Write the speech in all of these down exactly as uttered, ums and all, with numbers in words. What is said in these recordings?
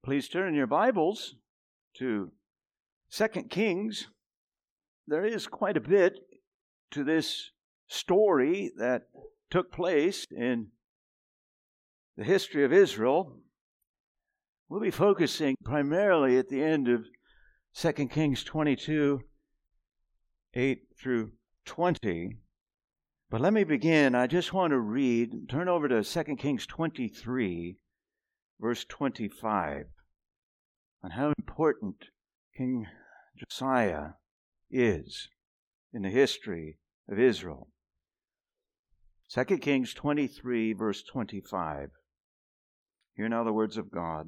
Please turn in your Bibles to Second Kings. There is quite a bit to this story that took place in the history of Israel. We'll be focusing primarily at the end of Second Kings twenty-two, eight through twenty. But let me begin. I just want to read, turn over to Second Kings twenty-three, verse twenty-five, on how important King Josiah is in the history of Israel. Second Kings twenty-three, verse twenty-five. Hear now the words of God.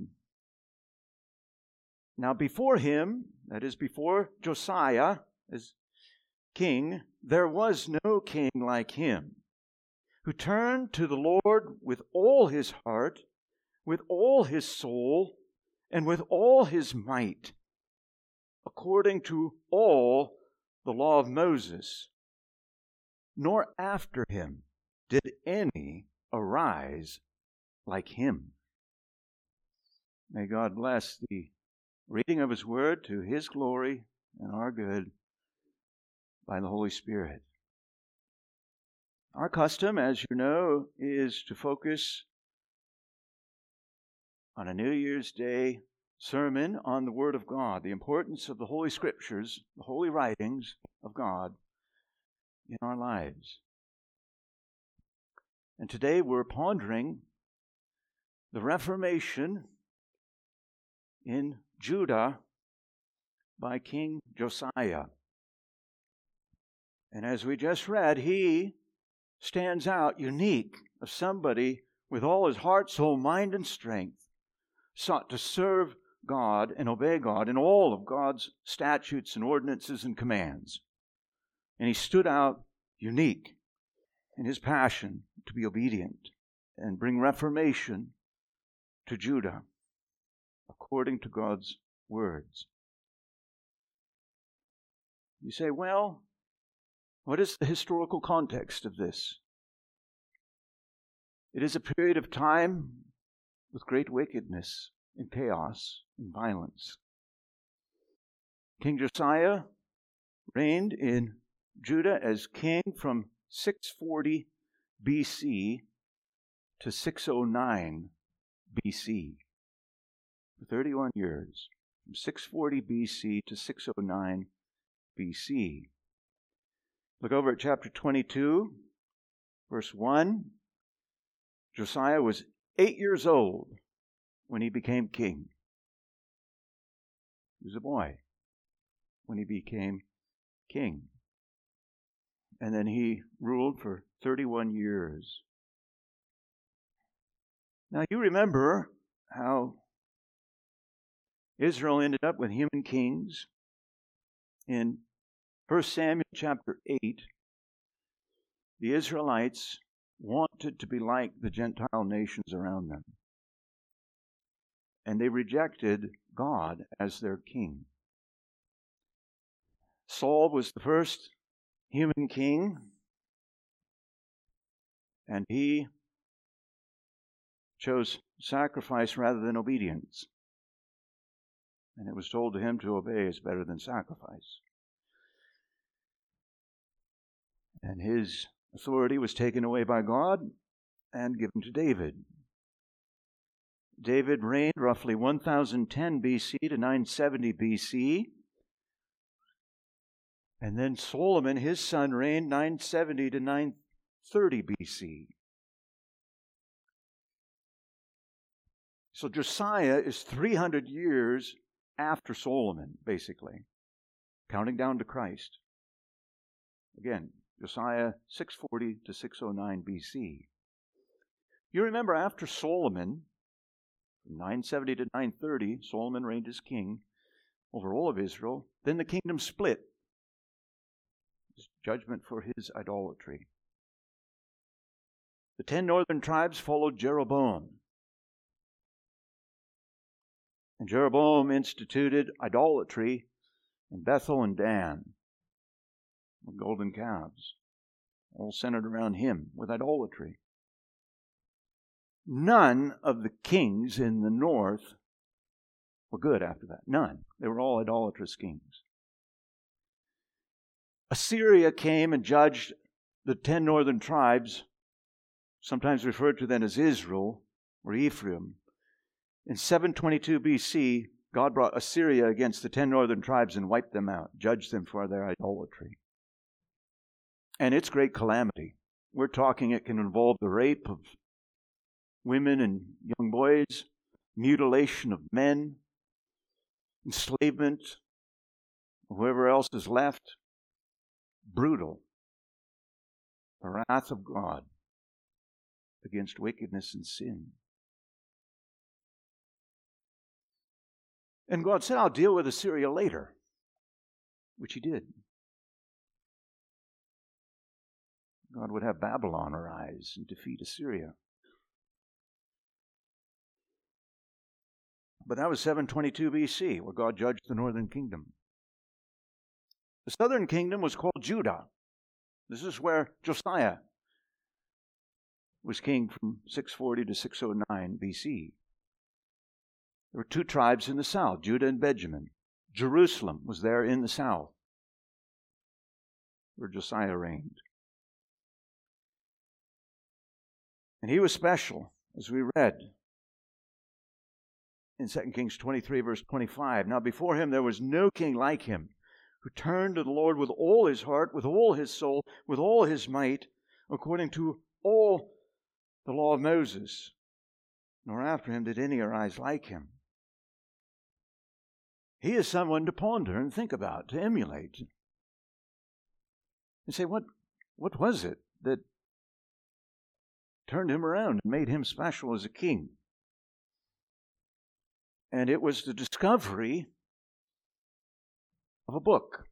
Now before him, that is before Josiah as king, there was no king like him, who turned to the Lord with all his heart, with all his soul, and with all his might, according to all the law of Moses. Nor after him did any arise like him. May God bless the reading of his word to his glory and our good by the Holy Spirit. Our custom, as you know, is to focus on a New Year's Day sermon on the Word of God, the importance of the Holy Scriptures, the holy writings of God in our lives. And today we're pondering the Reformation in Judah by King Josiah. And as we just read, he stands out unique of somebody with all his heart, soul, mind, and strength, sought to serve God and obey God in all of God's statutes and ordinances and commands. And he stood out unique in his passion to be obedient and bring reformation to Judah according to God's words. You say, well, what is the historical context of this? It is a period of time with great wickedness and chaos and violence. King Josiah reigned in Judah as king from six forty B C to six oh nine B C. For thirty-one years, from six forty B C to six oh nine B C. Look over at chapter twenty-two, verse one. Josiah was eight years old when he became king. He was a boy when he became king. And then he ruled for thirty-one years. Now you remember how Israel ended up with human kings. In First Samuel chapter eight, the Israelites wanted to be like the Gentile nations around them. And they rejected God as their king. Saul was the first human king, and he chose sacrifice rather than obedience. And it was told to him to obey is better than sacrifice. And his authority was taken away by God and given to David. David reigned roughly one thousand ten B C to nine seventy B C. And then Solomon, his son, reigned nine seventy to nine thirty B C. So Josiah is three hundred years after Solomon, basically, counting down to Christ. Again, Josiah six forty to six oh nine B C. You remember after Solomon, from nine seventy to nine thirty, Solomon reigned as king over all of Israel. Then the kingdom split. His judgment for his idolatry. The ten northern tribes followed Jeroboam. And Jeroboam instituted idolatry in Bethel and Dan, with golden calves, all centered around him with idolatry. None of the kings in the north were good after that. None. They were all idolatrous kings. Assyria came and judged the ten northern tribes, sometimes referred to then as Israel or Ephraim. In seven twenty-two B C, God brought Assyria against the ten northern tribes and wiped them out, judged them for their idolatry. And it's great calamity. We're talking it can involve the rape of women and young boys, mutilation of men, enslavement of whoever else is left. Brutal. The wrath of God against wickedness and sin. And God said, I'll deal with Assyria later, which he did. God would have Babylon arise and defeat Assyria. But that was seven twenty-two B C, where God judged the northern kingdom. The southern kingdom was called Judah. This is where Josiah was king from six forty to six oh nine B C. There were two tribes in the south, Judah and Benjamin. Jerusalem was there in the south, where Josiah reigned. And he was special, as we read in Second Kings twenty-three, verse twenty-five. Now before him there was no king like him, who turned to the Lord with all his heart, with all his soul, with all his might, according to all the law of Moses. Nor after him did any arise like him. He is someone to ponder and think about, to emulate. And say, what, what was it that turned him around and made him special as a king? And it was the discovery of a book.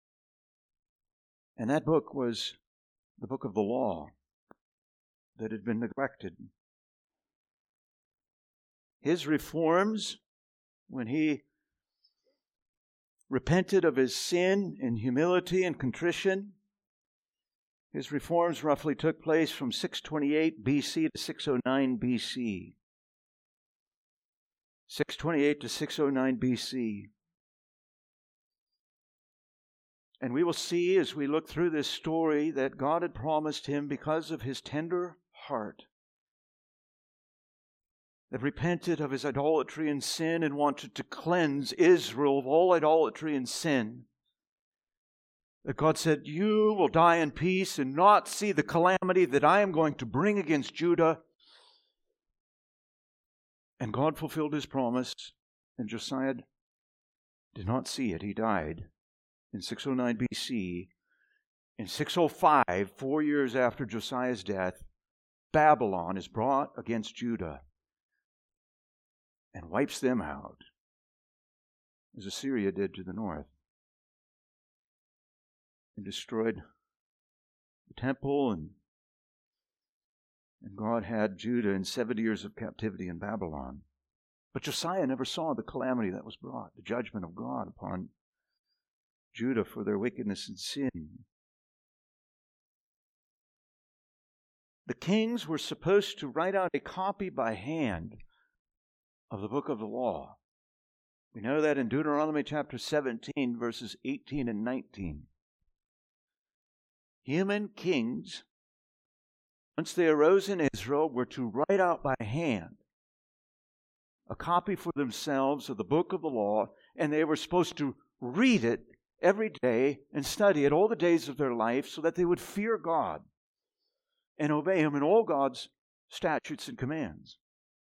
And that book was the book of the law that had been neglected. His reforms, when he repented of his sin in humility and contrition, his reforms roughly took place from six twenty-eight B C to six oh nine B C. six twenty-eight to six oh nine B C. And we will see as we look through this story that God had promised him, because of his tender heart, that repented of his idolatry and sin and wanted to cleanse Israel of all idolatry and sin, that God said, you will die in peace and not see the calamity that I am going to bring against Judah. And God fulfilled his promise, and Josiah did not see it. He died in six oh nine B C. In six oh five, four years after Josiah's death, Babylon is brought against Judah and wipes them out, as Assyria did to the north, and destroyed the temple, and, and God had Judah in seventy years of captivity in Babylon. But Josiah never saw the calamity that was brought, the judgment of God upon Judah for their wickedness and sin. The kings were supposed to write out a copy by hand of the book of the law. We know that in Deuteronomy chapter seventeen, verses eighteen and nineteen. Human kings, once they arose in Israel, were to write out by hand a copy for themselves of the book of the law, and they were supposed to read it every day and study it all the days of their life so that they would fear God and obey him in all God's statutes and commands.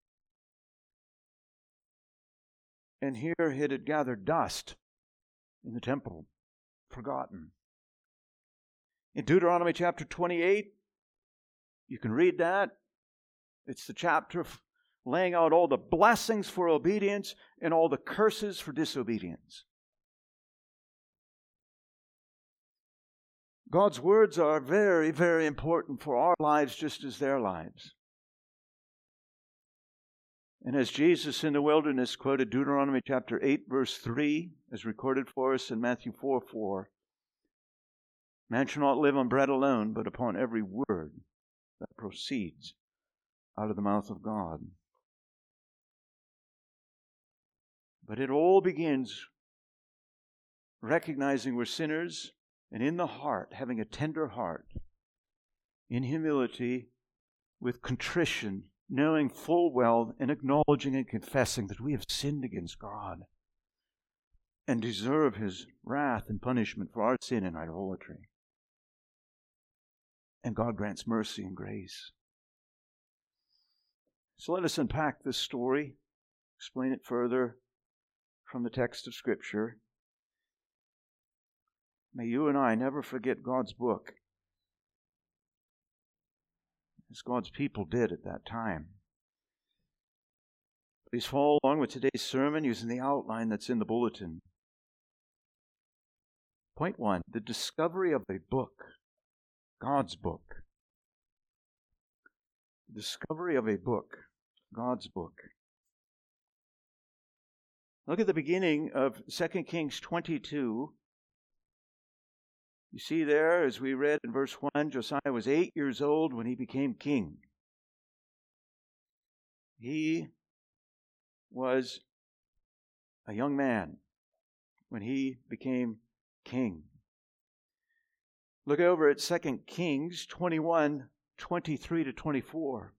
And here it had gathered dust in the temple, forgotten. In Deuteronomy chapter twenty-eight, you can read that. It's the chapter laying out all the blessings for obedience and all the curses for disobedience. God's words are very, very important for our lives just as their lives. And as Jesus in the wilderness quoted Deuteronomy chapter eight, verse three, as recorded for us in Matthew four, four, man shall not live on bread alone, but upon every word that proceeds out of the mouth of God. But it all begins recognizing we're sinners, and in the heart, having a tender heart, in humility, with contrition, knowing full well and acknowledging and confessing that we have sinned against God and deserve His wrath and punishment for our sin and idolatry. And God grants mercy and grace. So let us unpack this story, explain it further from the text of Scripture. May you and I never forget God's book, as God's people did at that time. Please follow along with today's sermon using the outline that's in the bulletin. Point one, the discovery of a book, God's book. The discovery of a book, God's book. Look at the beginning of Second Kings twenty-two. You see there, as we read in verse one, Josiah was eight years old when he became king. He was a young man when he became king. Look over at Second Kings twenty-one, twenty-three to twenty-four.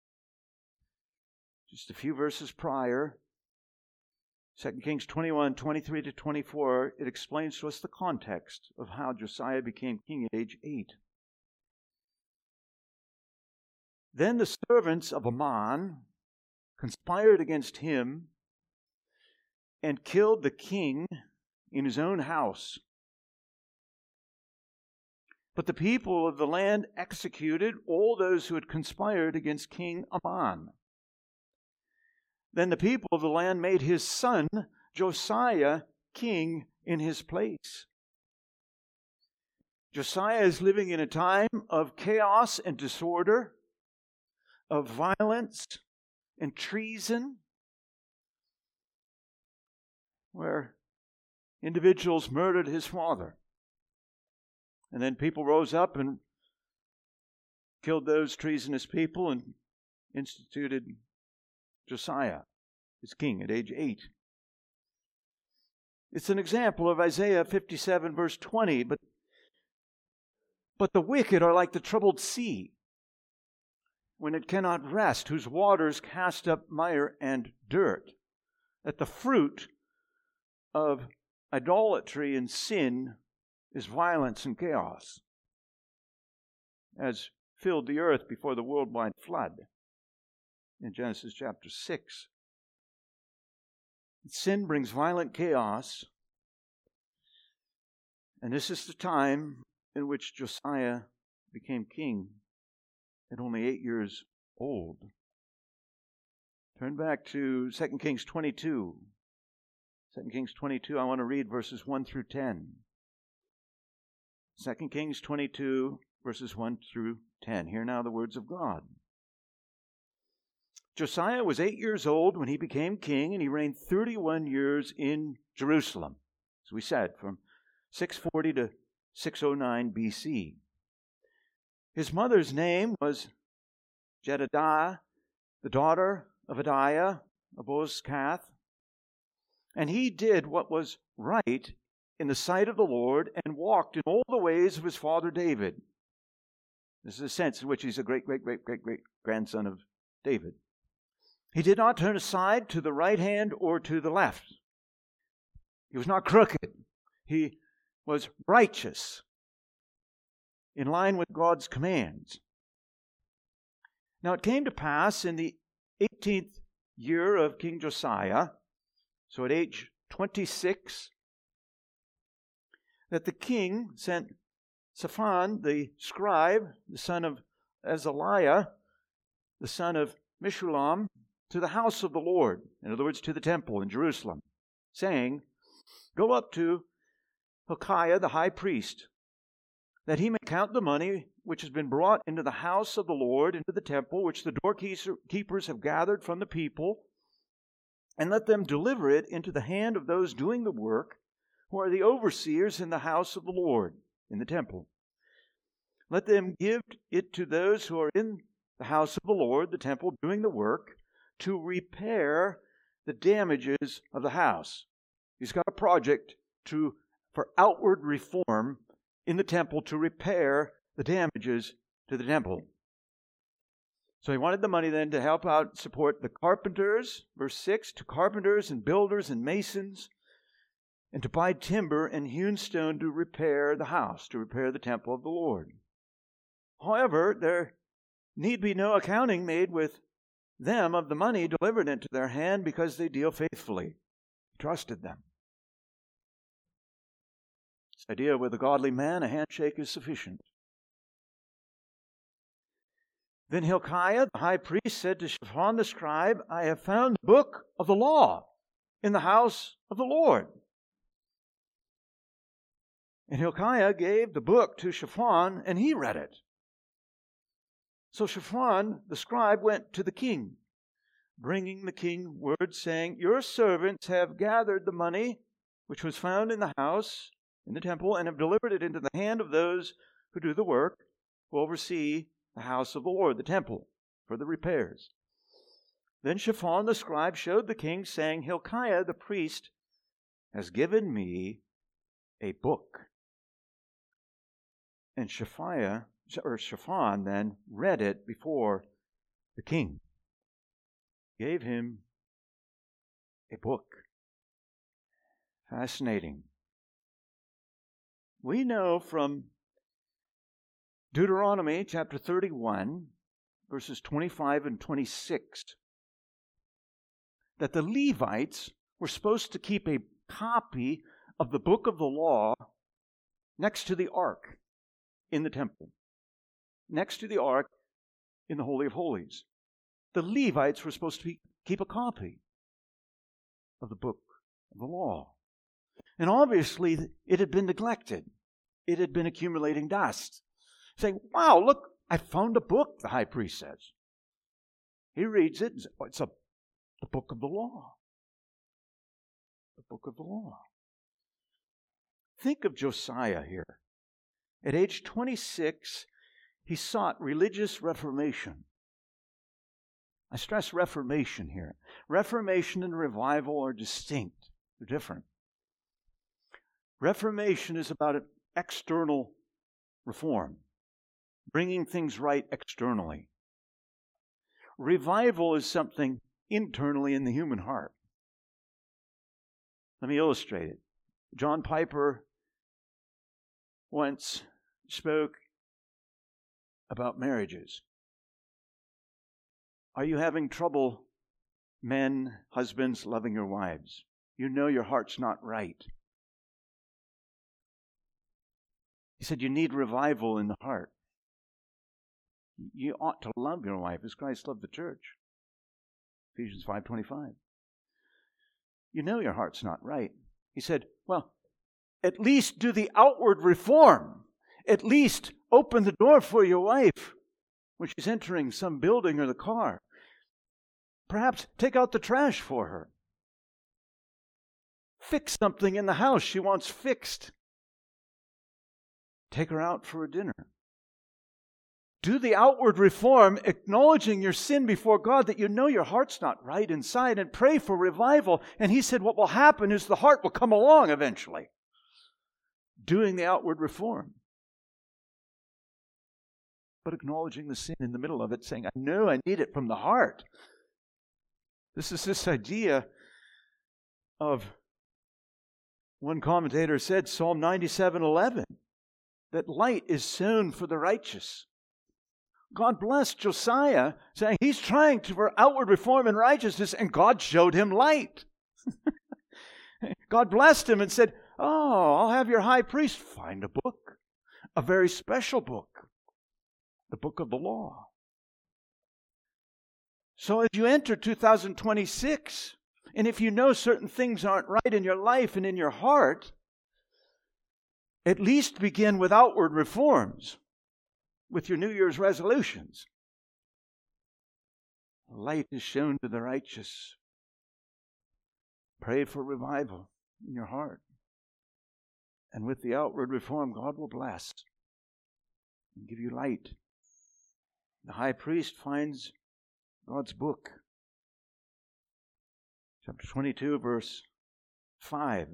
Just a few verses prior. Second Kings twenty-one, twenty-three to twenty-four, it explains to us the context of how Josiah became king at age eight. Then the servants of Amon conspired against him and killed the king in his own house. But the people of the land executed all those who had conspired against King Amon. Then the people of the land made his son Josiah king in his place. Josiah is living in a time of chaos and disorder, of violence and treason, where individuals murdered his father. And then people rose up and killed those treasonous people and instituted Josiah as king at age eight. It's an example of Isaiah fifty-seven, verse twenty. But, but the wicked are like the troubled sea, when it cannot rest, whose waters cast up mire and dirt. That the fruit of idolatry and sin is violence and chaos, as filled the earth before the worldwide flood in Genesis chapter six. Sin brings violent chaos, and this is the time in which Josiah became king at only eight years old. Turn back to Second Kings twenty-two. Second Kings twenty-two, I want to read verses one through ten. Second Kings twenty-two, verses one through ten. Hear now the words of God. Josiah was eight years old when he became king, and he reigned thirty-one years in Jerusalem, as we said, from six forty to six oh nine B C. His mother's name was Jedidiah, the daughter of Adiah of Bozkath, and he did what was right in the sight of the Lord and walked in all the ways of his father David. This is a sense in which he's a great, great, great, great, great grandson of David. He did not turn aside to the right hand or to the left. He was not crooked. He was righteous, in line with God's commands. Now it came to pass in the eighteenth year of King Josiah, so at age twenty-six, that the king sent Shaphan, the scribe, the son of Azaliah, the son of Meshullam, to the house of the Lord, in other words, to the temple in Jerusalem, saying, "Go up to Hilkiah the high priest, that he may count the money which has been brought into the house of the Lord, into the temple, which the doorkeepers have gathered from the people, and let them deliver it into the hand of those doing the work, who are the overseers in the house of the Lord, in the temple. Let them give it to those who are in the house of the Lord, the temple, doing the work, to repair the damages of the house. He's got a project to for outward reform in the temple to repair the damages to the temple. So he wanted the money then to help out, support the carpenters, verse six, to carpenters and builders and masons, and to buy timber and hewn stone to repair the house, to repair the temple of the Lord. However, there need be no accounting made with them of the money delivered into their hand, because they deal faithfully. He trusted them. This idea with a godly man, a handshake is sufficient. Then Hilkiah, the high priest, said to Shaphan the scribe, I have found the book of the law in the house of the Lord. And Hilkiah gave the book to Shaphan, and he read it. So Shaphan the scribe went to the king, bringing the king word, saying, Your servants have gathered the money which was found in the house, in the temple, and have delivered it into the hand of those who do the work, who oversee the house of the Lord, the temple, for the repairs. Then Shaphan the scribe showed the king, saying, Hilkiah the priest has given me a book. And Shaphiah, or Shaphan then read it before the king. Gave him a book. Fascinating. We know from Deuteronomy chapter thirty-one, verses twenty-five and twenty-six, that the Levites were supposed to keep a copy of the book of the law next to the ark in the temple, next to the ark in the Holy of Holies. The Levites were supposed to be, keep a copy of the book of the law. And obviously, it had been neglected. It had been accumulating dust. Saying, wow, look, I found a book, the high priest says. He reads it and says, oh, it's a, the book of the law. The book of the law. Think of Josiah here. At age twenty-six, he sought religious reformation. I stress reformation here. Reformation and revival are distinct. They're different. Reformation is about an external reform, bringing things right externally. Revival is something internally in the human heart. Let me illustrate it. John Piper once spoke about marriages. Are you having trouble, men, husbands, loving your wives? You know your heart's not right. He said you need revival in the heart. You ought to love your wife as Christ loved the church. Ephesians five twenty-five. You know your heart's not right. He said, well, at least do the outward reform. At least open the door for your wife when she's entering some building or the car. Perhaps take out the trash for her. Fix something in the house she wants fixed. Take her out for a dinner. Do the outward reform, acknowledging your sin before God, that you know your heart's not right inside, and pray for revival. And he said what will happen is the heart will come along eventually. Doing the outward reform. But acknowledging the sin in the middle of it, saying, I know I need it from the heart. This is this idea of, one commentator said, Psalm ninety-seven eleven, that light is sown for the righteous. God blessed Josiah, saying he's trying to for outward reform and righteousness, and God showed him light. God blessed him and said, oh, I'll have your high priest find a book, a very special book, the book of the law. So as you enter two thousand twenty-six, and if you know certain things aren't right in your life and in your heart, at least begin with outward reforms, with your New Year's resolutions. Light is shown to the righteous. Pray for revival in your heart. And with the outward reform, God will bless and give you light. The high priest finds God's book. Chapter twenty-two, verse five.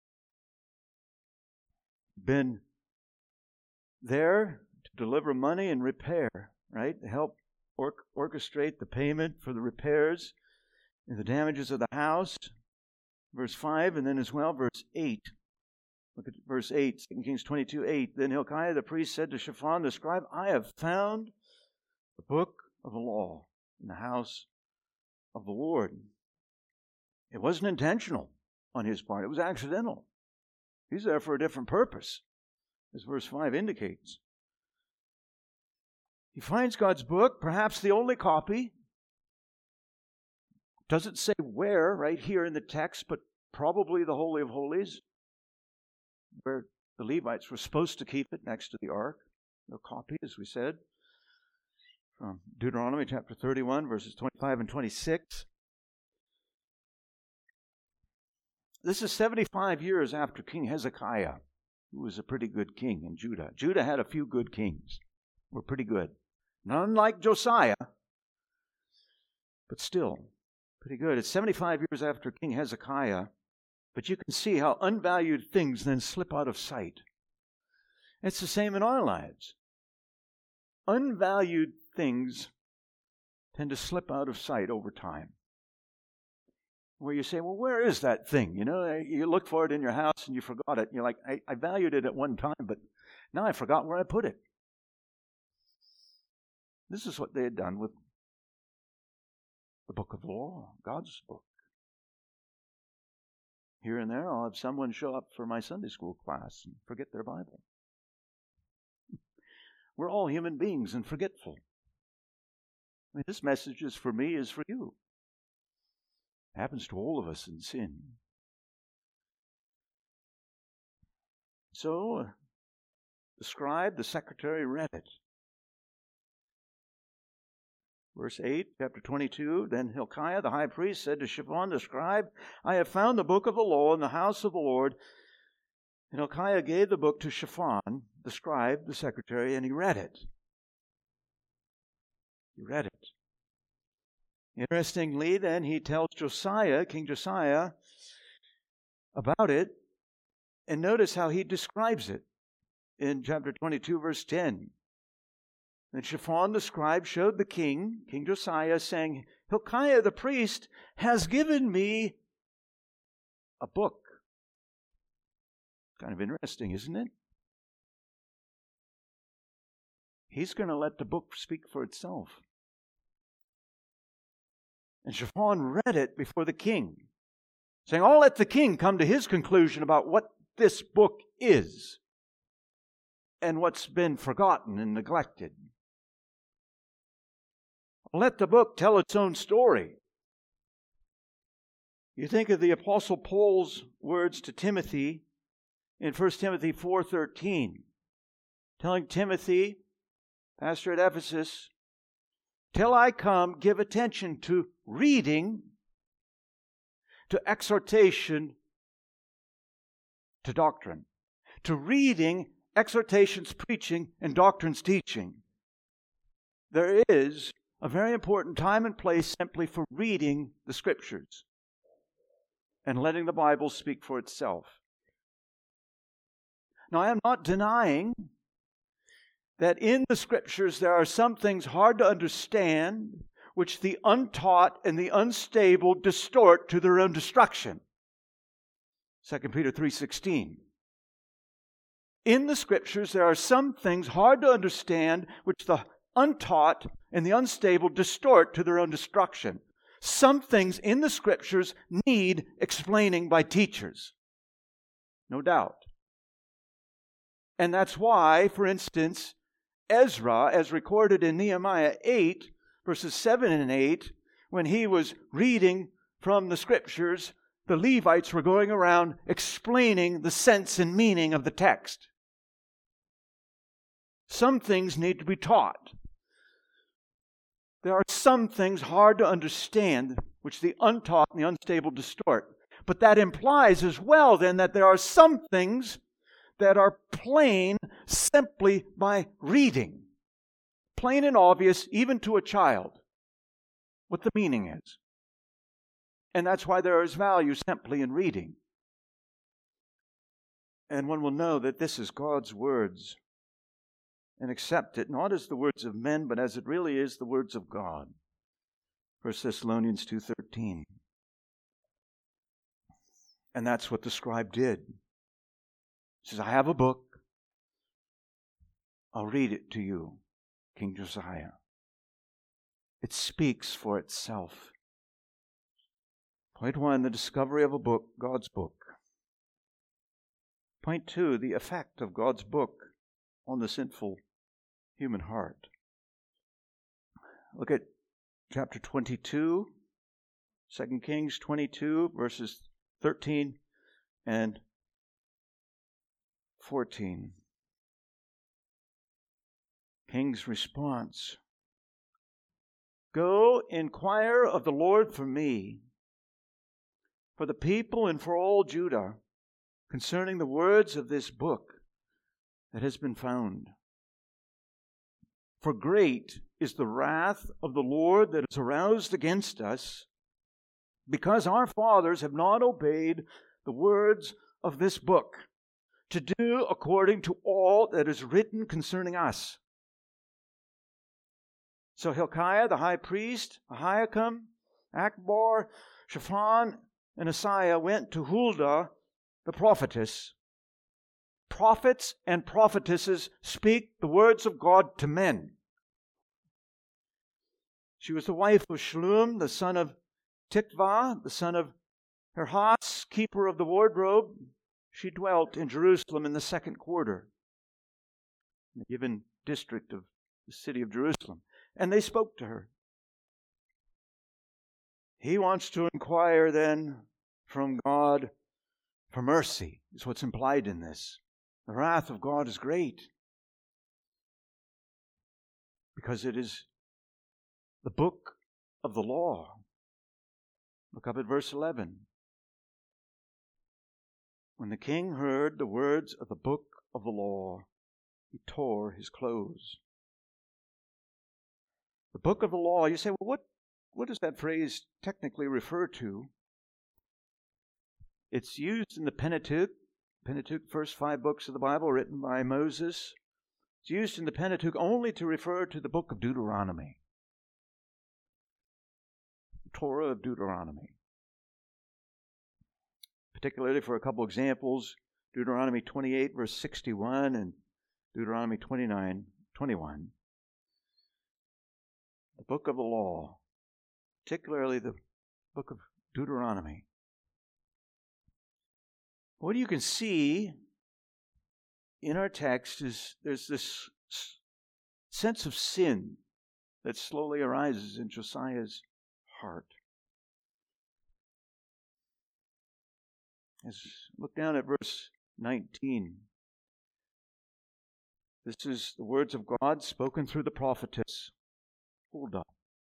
Been there to deliver money and repair, right? To help or- orchestrate the payment for the repairs and the damages of the house. Verse five, and then as well, verse eight. Look at verse eight, Second Kings twenty-two, eight. Then Hilkiah the priest said to Shaphan the scribe, I have found the book of the law in the house of the Lord. It wasn't intentional on his part. It was accidental. He's there for a different purpose, as verse five indicates. He finds God's book, perhaps the only copy. Doesn't say where right here in the text, but probably the Holy of Holies, where the Levites were supposed to keep it next to the ark. No copy, as we said, from Deuteronomy chapter thirty-one, verses twenty-five and twenty-six. This is seventy-five years after King Hezekiah, who was a pretty good king in Judah. Judah had a few good kings. Were pretty good. Not unlike Josiah, but still pretty good. It's seventy-five years after King Hezekiah, but you can see how unvalued things then slip out of sight. It's the same in our lives. Unvalued things tend to slip out of sight over time. Where you say, well, where is that thing? You know, you look for it in your house and you forgot it. And you're like, I, I valued it at one time, but now I forgot where I put it. This is what they had done with the book of the law, God's book. Here and there, I'll have someone show up for my Sunday school class and forget their Bible. We're all human beings and forgetful. I mean, this message is for me, is for you. It happens to all of us in sin. So, the scribe, the secretary, read it. Verse eight, chapter twenty-two, then Hilkiah the high priest said to Shaphan the scribe, I have found the book of the law in the house of the Lord. And Hilkiah gave the book to Shaphan, the scribe, the secretary, and he read it. He read it. Interestingly, then he tells Josiah, King Josiah, about it. And notice how he describes it in chapter twenty-two, verse ten. And Shaphan the scribe showed the king, King Josiah, saying, Hilkiah the priest has given me a book. Kind of interesting, isn't it? He's going to let the book speak for itself. And Shaphan read it before the king, saying, I'll let the king come to his conclusion about what this book is and what's been forgotten and neglected. Let the book tell its own story. You think of the Apostle Paul's words to Timothy in First Timothy four thirteen, telling Timothy, pastor at Ephesus, till I come, give attention to reading, to exhortation, to doctrine. To reading, exhortations, preaching, and doctrines teaching. There is a very important time and place simply for reading the Scriptures and letting the Bible speak for itself. Now, I am not denying that in the Scriptures there are some things hard to understand which the untaught and the unstable distort to their own destruction. Second Peter three sixteen. In the Scriptures there are some things hard to understand which the untaught and the unstable distort to their own destruction. Some things in the Scriptures need explaining by teachers. No doubt. And that's why, for instance, Ezra, as recorded in Nehemiah eight, verses seven and eight, when he was reading from the Scriptures, the Levites were going around explaining the sense and meaning of the text. Some things need to be taught. There are some things hard to understand which the untaught and the unstable distort. But that implies as well then that there are some things that are plain simply by reading. Plain and obvious even to a child what the meaning is. And that's why there is value simply in reading. And one will know that this is God's words and accept it not as the words of men, but as it really is the words of God. First Thessalonians two thirteen. And that's what the scribe did. He says, I have a book. I'll read it to you, King Josiah. It speaks for itself. Point one, the discovery of a book, God's book. Point two, the effect of God's book on the sinful human heart. Look at chapter twenty-two, Second Kings twenty-two, verses thirteen and fourteen. King's response. Go, inquire of the Lord for me, for the people and for all Judah, concerning the words of this book that has been found. For great is the wrath of the Lord that is aroused against us, because our fathers have not obeyed the words of this book, to do according to all that is written concerning us. So Hilkiah, the high priest, Ahikam, Akbar, Shaphan, and Asaiah went to Huldah, the prophetess. Prophets and prophetesses speak the words of God to men. She was the wife of Shallum, the son of Tikvah, the son of Herhas, keeper of the wardrobe. She dwelt in Jerusalem in the second quarter, in the given district of the city of Jerusalem. And they spoke to her. He wants to inquire then from God for mercy, is what's implied in this. The wrath of God is great, because it is the book of the law. Look up at verse eleven. When the king heard the words of the book of the law, he tore his clothes. The book of the law, you say, well, what, what does that phrase technically refer to? It's used in the Pentateuch. Pentateuch, first five books of the Bible written by Moses. It's used in the Pentateuch only to refer to the book of Deuteronomy. The Torah of Deuteronomy. Particularly for a couple examples, Deuteronomy twenty-eight, verse sixty-one, and Deuteronomy twenty-nine, twenty-one. The book of the law, particularly the book of Deuteronomy. What you can see in our text is there's this sense of sin that slowly arises in Josiah's heart. As look down at verse nineteen. This is the words of God spoken through the prophetess Huldah.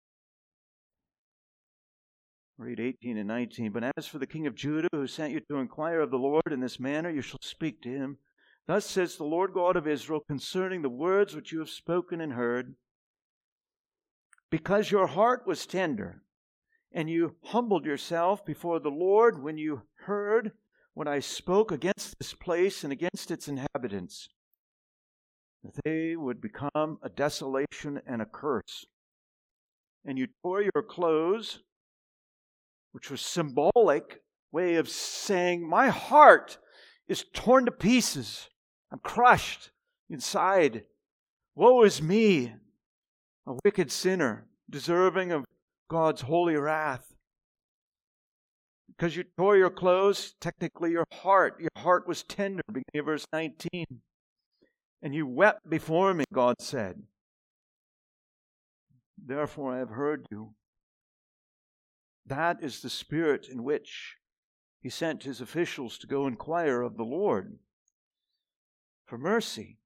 Read eighteen and nineteen. But as for the king of Judah, who sent you to inquire of the Lord in this manner, you shall speak to him. Thus says the Lord God of Israel concerning the words which you have spoken and heard. Because your heart was tender, and you humbled yourself before the Lord when you heard what I spoke against this place and against its inhabitants, that they would become a desolation and a curse. And you tore your clothes, which was symbolic way of saying, my heart is torn to pieces. I'm crushed inside. Woe is me, a wicked sinner, deserving of God's holy wrath. Because you tore your clothes, technically your heart, your heart was tender, beginning of verse nineteen. And you wept before me, God said. Therefore I have heard you. That is the spirit in which he sent his officials to go inquire of the Lord for mercy.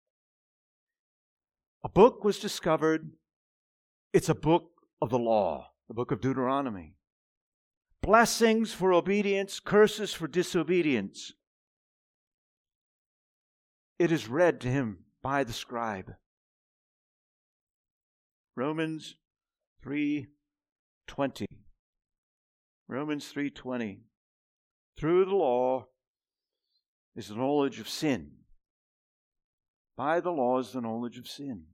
A book was discovered. It's a book of the law, the book of Deuteronomy. Blessings for obedience, curses for disobedience. It is read to him by the scribe. Romans three twenty. Romans three twenty. Through the law is the knowledge of sin. By the law is the knowledge of sin.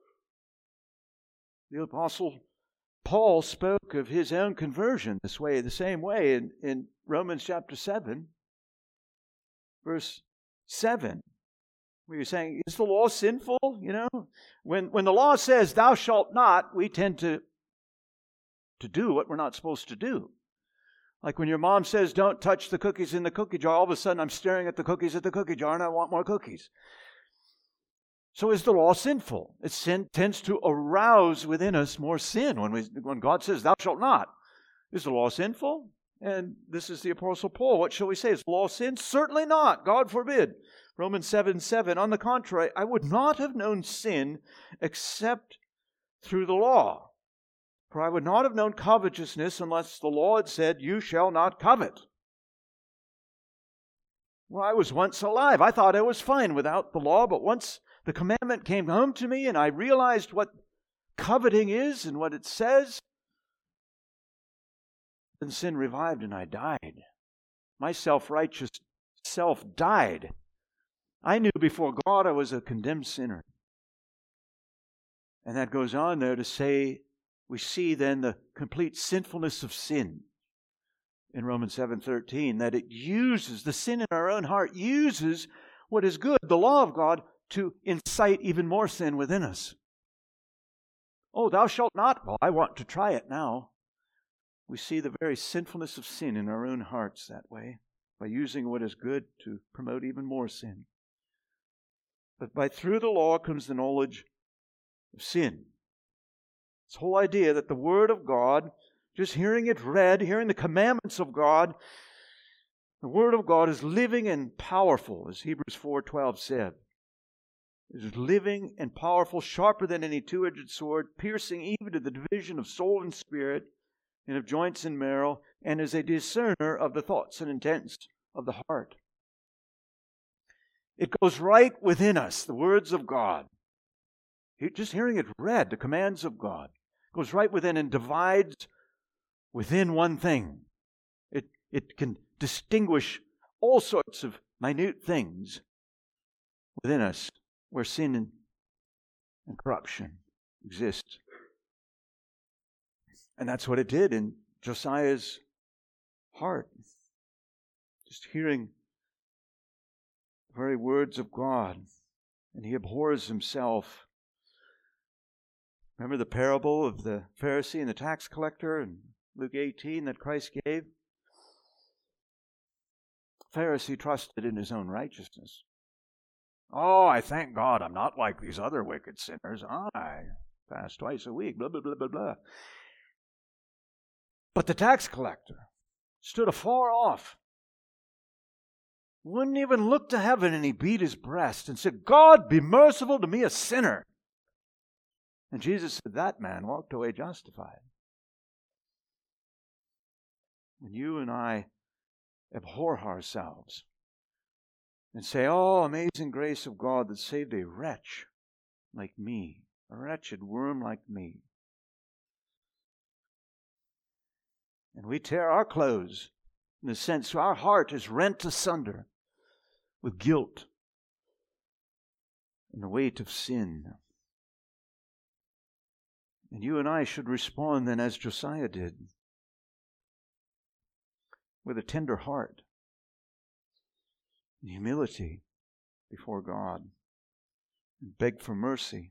The Apostle Paul spoke of his own conversion this way, the same way in, in Romans chapter seven, verse seven. Where you're saying, is the law sinful? You know, when when the law says, thou shalt not, we tend to, to do what we're not supposed to do. Like when your mom says, don't touch the cookies in the cookie jar, all of a sudden I'm staring at the cookies at the cookie jar and I want more cookies. So is the law sinful? It sin, tends to arouse within us more sin when, we, when God says, thou shalt not. Is the law sinful? And this is the Apostle Paul. What shall we say? Is the law sin? Certainly not. God forbid. Romans seven seven. On the contrary, I would not have known sin except through the law. For I would not have known covetousness unless the law had said, you shall not covet. Well, I was once alive. I thought I was fine without the law, but once the commandment came home to me and I realized what coveting is and what it says, then sin revived and I died. My self-righteous self died. I knew before God I was a condemned sinner. And that goes on there to say, we see then the complete sinfulness of sin in Romans seven thirteen, that it uses, the sin in our own heart uses what is good, the law of God, to incite even more sin within us. Oh, thou shalt not. Well, I want to try it now. We see the very sinfulness of sin in our own hearts that way, by using what is good to promote even more sin. But by through the law comes the knowledge of sin. This whole idea that the Word of God, just hearing it read, hearing the commandments of God, the Word of God is living and powerful, as Hebrews four twelve said. It is living and powerful, sharper than any two-edged sword, piercing even to the division of soul and spirit, and of joints and marrow, and is a discerner of the thoughts and intents of the heart. It goes right within us, the words of God. Just hearing it read, the commands of God, goes right within and divides within one thing. It, it can distinguish all sorts of minute things within us where sin and, and corruption exist. And that's what it did in Josiah's heart. Just hearing the very words of God. And he abhors himself. Remember the parable of the Pharisee and the tax collector in Luke eighteen that Christ gave? The Pharisee trusted in his own righteousness. Oh, I thank God I'm not like these other wicked sinners. I fast twice a week, blah, blah, blah, blah, blah. But the tax collector stood afar off, wouldn't even look to heaven, and he beat his breast and said, God, be merciful to me, a sinner. And Jesus said, that man walked away justified. When you and I abhor ourselves and say, oh, amazing grace of God that saved a wretch like me, a wretched worm like me. And we tear our clothes, in the sense our heart is rent asunder with guilt and the weight of sin. And you and I should respond then as Josiah did, with a tender heart, and humility before God, and beg for mercy.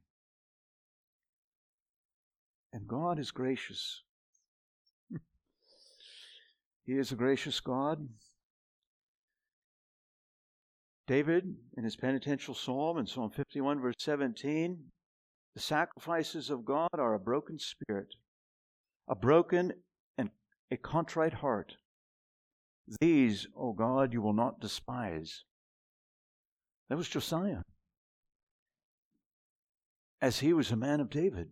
And God is gracious. He is a gracious God. David, in his penitential psalm, in Psalm fifty-one, verse seventeen, the sacrifices of God are a broken spirit, a broken and a contrite heart. These, O God, you will not despise. That was Josiah, as he was a man of David.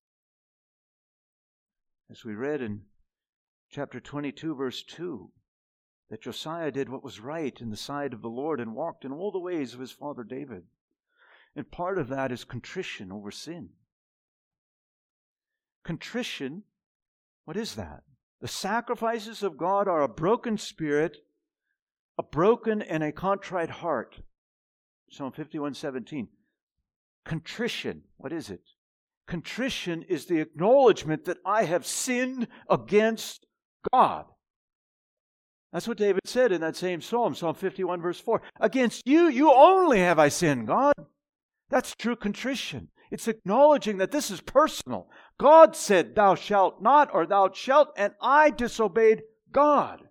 As we read in chapter twenty-two, verse two, that Josiah did what was right in the sight of the Lord and walked in all the ways of his father David. And part of that is contrition over sin. Contrition, what is that? The sacrifices of God are a broken spirit, a broken and a contrite heart. Psalm fifty-one seventeen. Contrition, what is it? Contrition is the acknowledgement that I have sinned against God. That's what David said in that same psalm, Psalm fifty-one verse four. Against you, you only have I sinned, God. That's true contrition. It's acknowledging that this is personal. God said, thou shalt not, or thou shalt, and I disobeyed God.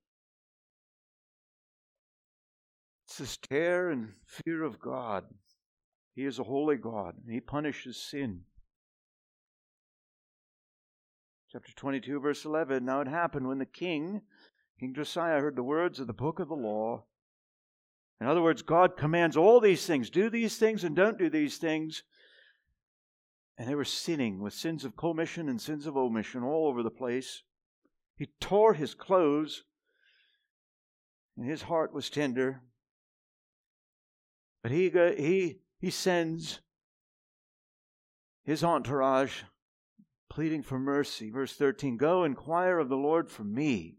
It's this terror and fear of God. He is a holy God, and He punishes sin. Chapter twenty-two, verse eleven. Now it happened when the king, King Josiah, heard the words of the book of the law. In other words, God commands all these things. Do these things and don't do these things. And they were sinning with sins of commission and sins of omission all over the place. He tore his clothes, and his heart was tender. But he, he, he sends his entourage pleading for mercy. Verse thirteen, go inquire of the Lord for me,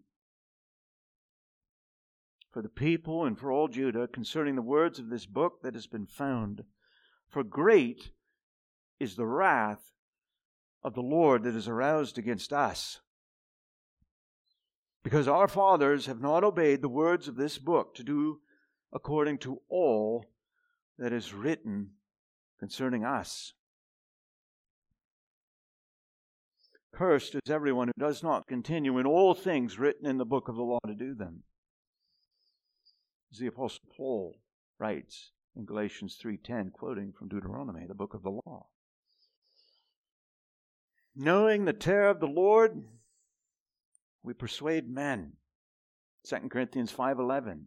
for the people and for all Judah, concerning the words of this book that has been found. For great is the wrath of the Lord that is aroused against us, because our fathers have not obeyed the words of this book to do according to all that is written concerning us. Cursed is everyone who does not continue in all things written in the book of the law to do them. As the Apostle Paul writes in Galatians three ten, quoting from Deuteronomy, the book of the law. Knowing the terror of the Lord, we persuade men. Second Corinthians five eleven.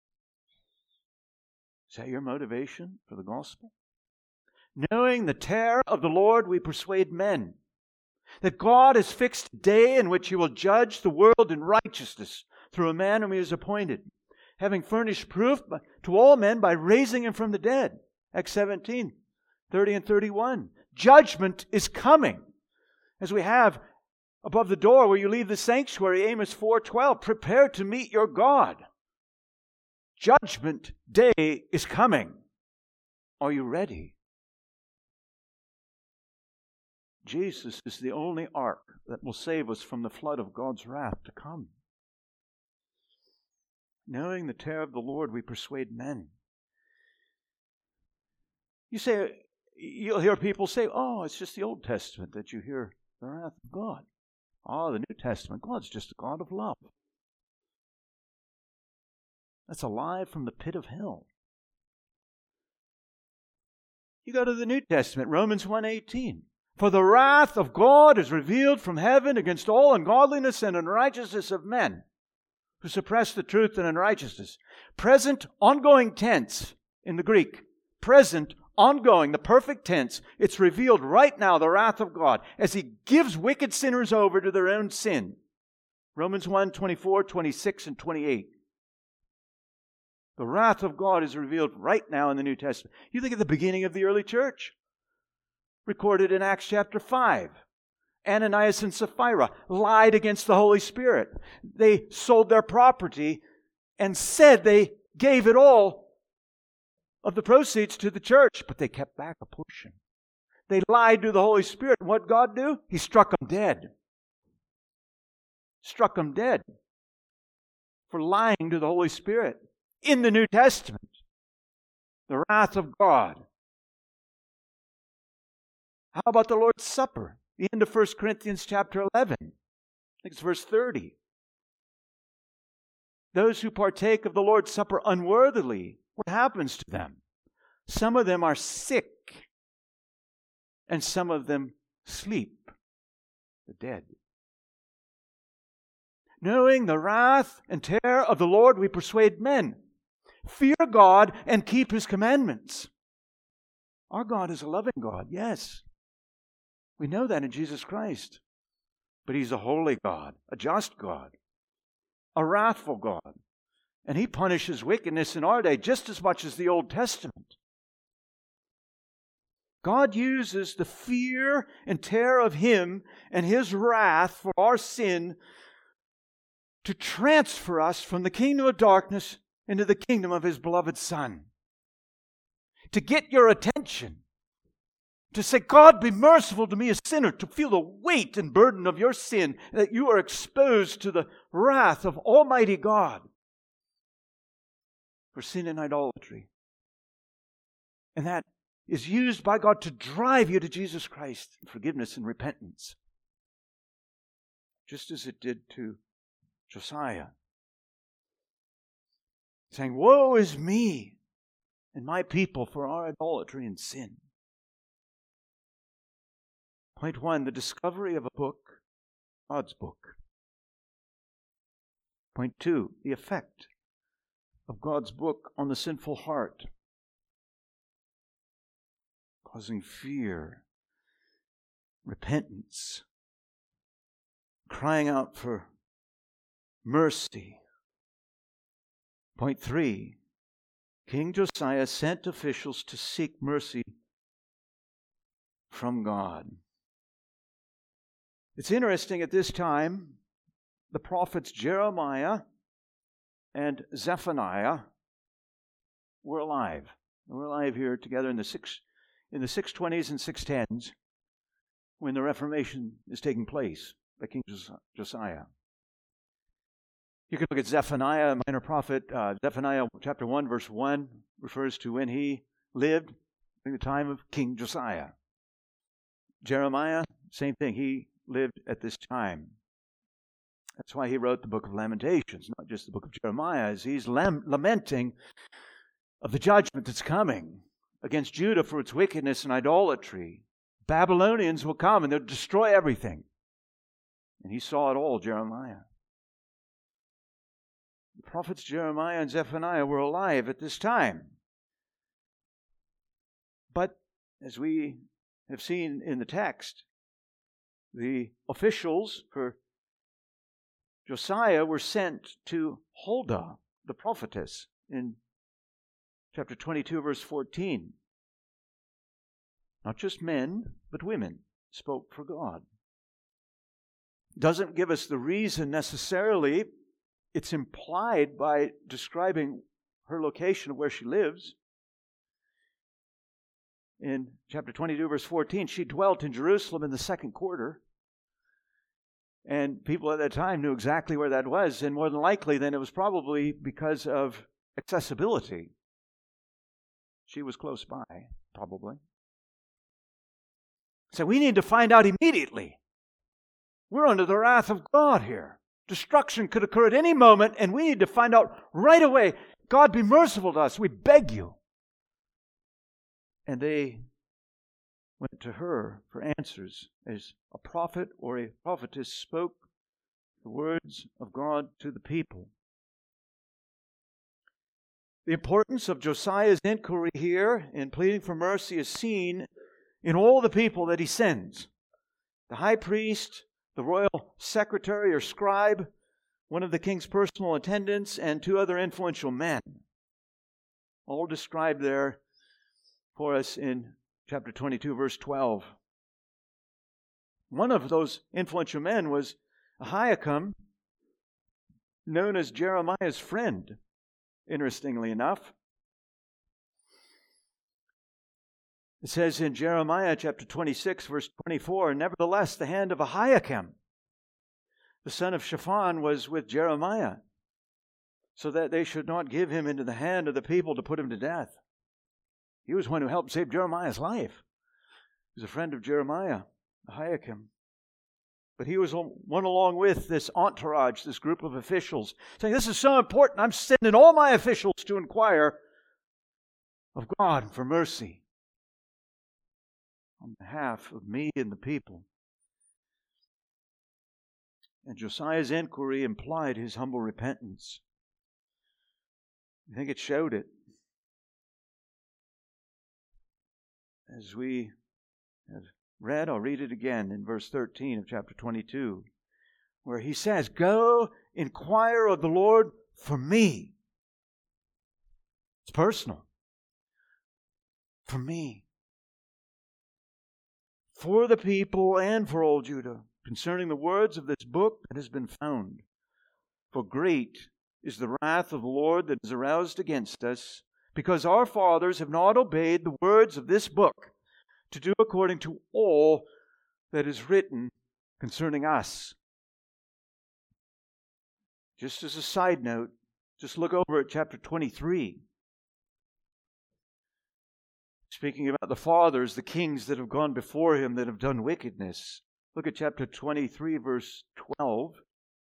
Is that your motivation for the gospel? Knowing the terror of the Lord, we persuade men. That God has fixed a day in which He will judge the world in righteousness through a man whom He has appointed, having furnished proof to all men by raising Him from the dead. Acts seventeen, thirty and thirty-one. Judgment is coming. As we have above the door where you leave the sanctuary, Amos four twelve, prepare to meet your God. Judgment day is coming. Are you ready? Jesus is the only ark that will save us from the flood of God's wrath to come. Knowing the terror of the Lord, we persuade men. You say, you'll hear people say, oh, it's just the Old Testament that you hear the wrath of God. Oh, the New Testament, God's just a God of love. That's a lie from the pit of hell. You go to the New Testament, Romans one eighteen. For the wrath of God is revealed from heaven against all ungodliness and unrighteousness of men who suppress the truth and unrighteousness. Present, ongoing tense in the Greek. Present, ongoing, the perfect tense. It's revealed right now, the wrath of God, as He gives wicked sinners over to their own sin. Romans one twenty-four, twenty-six, and twenty-eight. The wrath of God is revealed right now in the New Testament. You think of the beginning of the early church. Recorded in Acts chapter five. Ananias and Sapphira lied against the Holy Spirit. They sold their property and said they gave it all of the proceeds to the church, but they kept back a portion. They lied to the Holy Spirit. And what did God do? He struck them dead. Struck them dead for lying to the Holy Spirit. In the New Testament, the wrath of God. How about the Lord's Supper? The end of First Corinthians chapter eleven. I think it's verse thirty. Those who partake of the Lord's Supper unworthily, what happens to them? Some of them are sick, and some of them sleep, the dead. Knowing the wrath and terror of the Lord, we persuade men. Fear God and keep His commandments. Our God is a loving God, yes. We know that in Jesus Christ. But He's a holy God, a just God, a wrathful God. And He punishes wickedness in our day just as much as the Old Testament. God uses the fear and terror of Him and His wrath for our sin to transfer us from the kingdom of darkness into the kingdom of His beloved Son. To get your attention. To say, God, be merciful to me, a sinner, to feel the weight and burden of your sin, that you are exposed to the wrath of Almighty God for sin and idolatry. And that is used by God to drive you to Jesus Christ, forgiveness and repentance. Just as it did to Josiah. Saying, woe is me and my people for our idolatry and sin. Point one, the discovery of a book, God's book. Point two, the effect of God's book on the sinful heart, causing fear, repentance, crying out for mercy. Point three, King Josiah sent officials to seek mercy from God. It's interesting, at this time, the prophets Jeremiah and Zephaniah were alive. They were alive here together in the six in the six twenties and six tens when the Reformation is taking place by King Josiah. You can look at Zephaniah, a minor prophet. Uh, Zephaniah chapter one, verse one refers to when he lived during the time of King Josiah. Jeremiah, same thing. He lived at this time. That's why he wrote the book of Lamentations, not just the book of Jeremiah, as he's lam- lamenting of the judgment that's coming against Judah for its wickedness and idolatry. Babylonians will come and they'll destroy everything. And he saw it all, Jeremiah. The prophets Jeremiah and Zephaniah were alive at this time. But, as we have seen in the text, the officials for Josiah were sent to Huldah, the prophetess, in chapter twenty-two, verse fourteen. Not just men, but women spoke for God. Doesn't give us the reason necessarily. It's implied by describing her location of where she lives. In chapter twenty-two, verse fourteen, she dwelt in Jerusalem in the second quarter. And people at that time knew exactly where that was. And more than likely, then, it was probably because of accessibility. She was close by, probably. So we need to find out immediately. We're under the wrath of God here. Destruction could occur at any moment, and we need to find out right away. God, be merciful to us. We beg you. And they went to her for answers as a prophet or a prophetess spoke the words of God to the people. The importance of Josiah's inquiry here in pleading for mercy is seen in all the people that he sends. The high priest, the royal secretary or scribe, one of the king's personal attendants, and two other influential men. All described there for us in chapter twenty-two, verse twelve. One of those influential men was Ahikam, known as Jeremiah's friend, interestingly enough. It says in Jeremiah chapter twenty-six, verse twenty-four, nevertheless, the hand of Ahikam, the son of Shaphan, was with Jeremiah, so that they should not give him into the hand of the people to put him to death. He was one who helped save Jeremiah's life. He was a friend of Jeremiah, Ahikam. But he was one along with this entourage, this group of officials, saying, this is so important, I'm sending all my officials to inquire of God for mercy on behalf of me and the people. And Josiah's inquiry implied his humble repentance. I think it showed it. As we have read, I'll read it again in verse thirteen of chapter twenty-two, where he says, go inquire of the Lord for me. It's personal. For me. For the people and for all Judah, concerning the words of this book that has been found. For great is the wrath of the Lord that is aroused against us, because our fathers have not obeyed the words of this book to do according to all that is written concerning us. Just as a side note, just look over at chapter twenty-three. Speaking about the fathers, the kings that have gone before him that have done wickedness. Look at chapter twenty-three, verse twelve.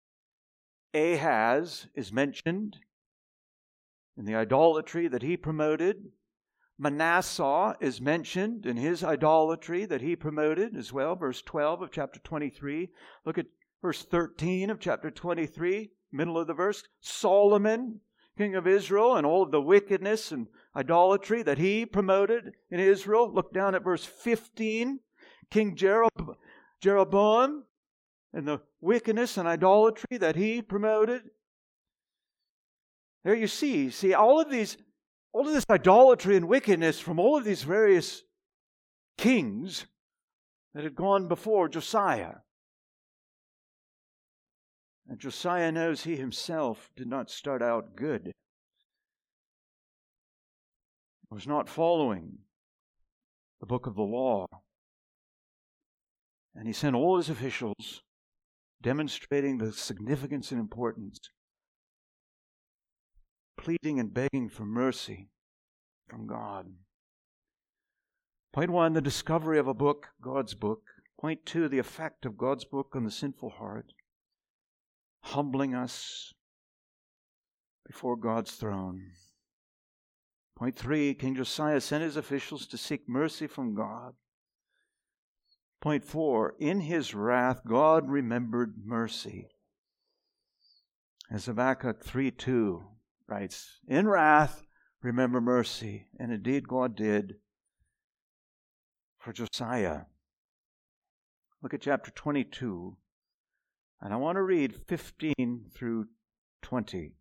Ahaz is mentioned in the idolatry that he promoted. Manasseh is mentioned in his idolatry that he promoted as well. Verse twelve of chapter twenty-three. Look at verse thirteen of chapter twenty-three, middle of the verse. Solomon, king of Israel, and all of the wickedness and idolatry that he promoted in Israel. Look down at verse fifteen. King Jerob- Jeroboam and the wickedness and idolatry that he promoted. There you see, see all of these, all of this idolatry and wickedness from all of these various kings that had gone before Josiah. And Josiah knows he himself did not start out good. He was not following the book of the law. And he sent all his officials demonstrating the significance and importance, pleading and begging for mercy from God. Point one, the discovery of a book, God's book. Point two, the effect of God's book on the sinful heart, humbling us before God's throne. Point three, King Josiah sent his officials to seek mercy from God. Point four, in his wrath, God remembered mercy. As Habakkuk three two writes, in wrath, remember mercy. And indeed, God did for Josiah. Look at chapter twenty-two, and I want to read fifteen through twenty.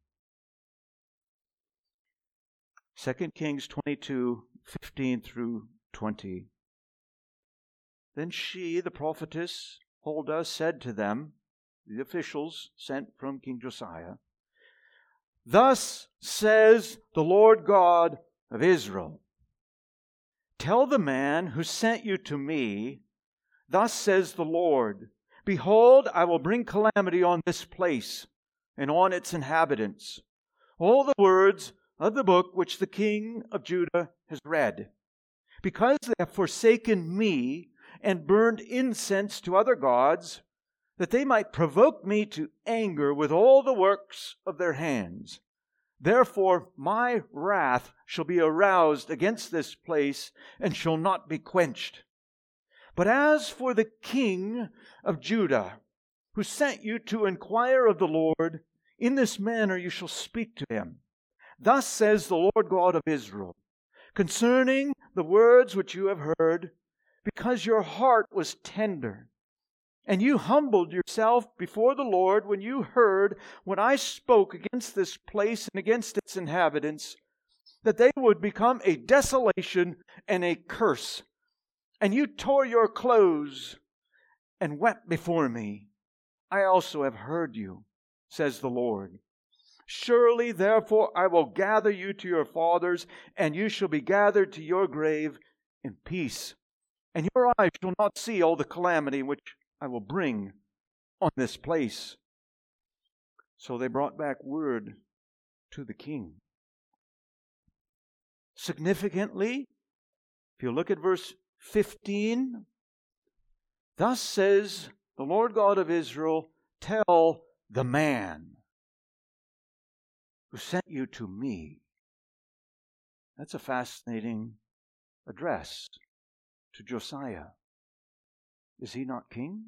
Second Kings twenty-two, fifteen through twenty. Then she, the prophetess, Huldah, said to them, the officials sent from King Josiah, thus says the Lord God of Israel, tell the man who sent you to me, thus says the Lord, behold, I will bring calamity on this place and on its inhabitants. All the words of the book which the king of Judah has read, because they have forsaken me and burned incense to other gods, that they might provoke me to anger with all the works of their hands. Therefore my wrath shall be aroused against this place, and shall not be quenched. But as for the king of Judah, who sent you to inquire of the Lord, in this manner you shall speak to him. Thus says the Lord God of Israel, concerning the words which you have heard, because your heart was tender, and you humbled yourself before the Lord when you heard when I spoke against this place and against its inhabitants, that they would become a desolation and a curse. And you tore your clothes and wept before me. I also have heard you, says the Lord. Surely, therefore, I will gather you to your fathers, and you shall be gathered to your grave in peace. And your eyes shall not see all the calamity which I will bring on this place. So they brought back word to the king. Significantly, if you look at verse fifteen, thus says the Lord God of Israel, tell the man who sent you to me. That's a fascinating address to Josiah. Is he not king?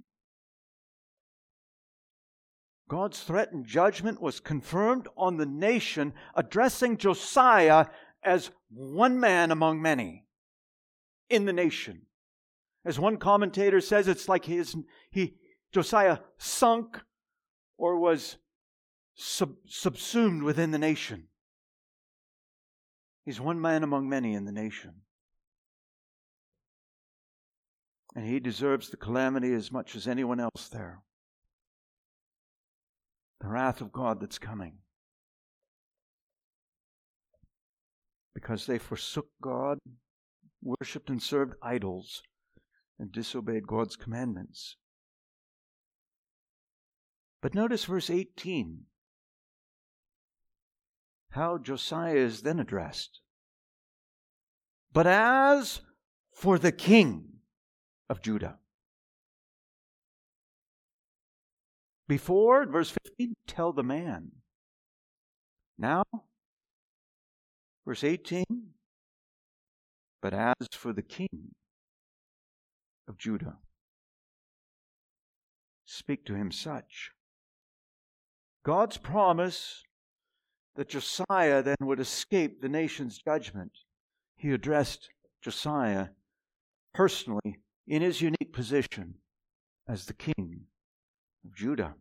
God's threatened judgment was confirmed on the nation, addressing Josiah as one man among many in the nation. As one commentator says, it's like his, he, Josiah sunk or was sub, subsumed within the nation. He's one man among many in the nation. And he deserves the calamity as much as anyone else there. the wrath of God that's coming. Because they forsook God, worshipped and served idols, and disobeyed God's commandments. But notice verse eighteen. How Josiah is then addressed. But as for the king of Judah. Before, verse fifteen, tell the man. Now, verse eighteen, but as for the king of Judah, speak to him such. God's promise that Josiah then would escape the nation's judgment. He addressed Josiah personally in his unique position as the king of Judah.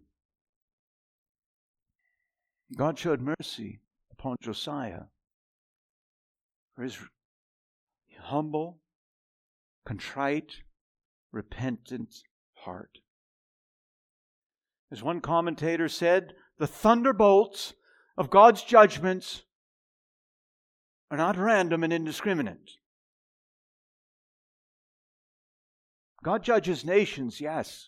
God showed mercy upon Josiah for his humble, contrite, repentant heart. As one commentator said, the thunderbolts of God's judgments are not random and indiscriminate. God judges nations, yes.